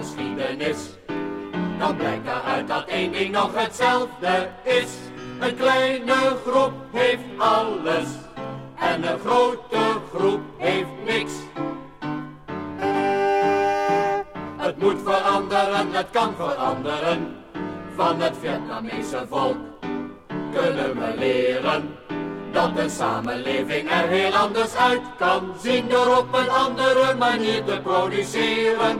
geschiedenis, dan blijkt eruit dat één ding nog hetzelfde is. Een kleine groep heeft alles en een grote groep heeft niks. Het moet veranderen, het kan veranderen. Van het Vietnamese volk kunnen we leren dat een samenleving er heel anders uit kan zien door op een andere manier te produceren.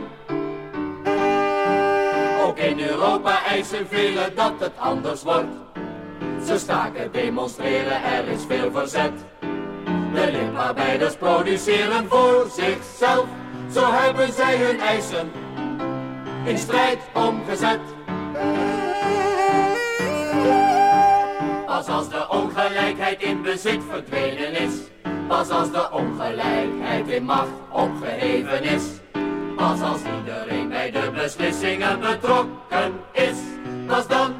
Ook in Europa eisen velen dat het anders wordt. Ze staken, demonstreren, er is veel verzet. De lichtarbeiders produceren voor zichzelf. Zo hebben zij hun eisen in strijd omgezet. Pas als de ongelijkheid in bezit verdwenen is, pas als de ongelijkheid in macht opgeheven is, pas als iedereen bij de beslissingen betrokken is, pas dan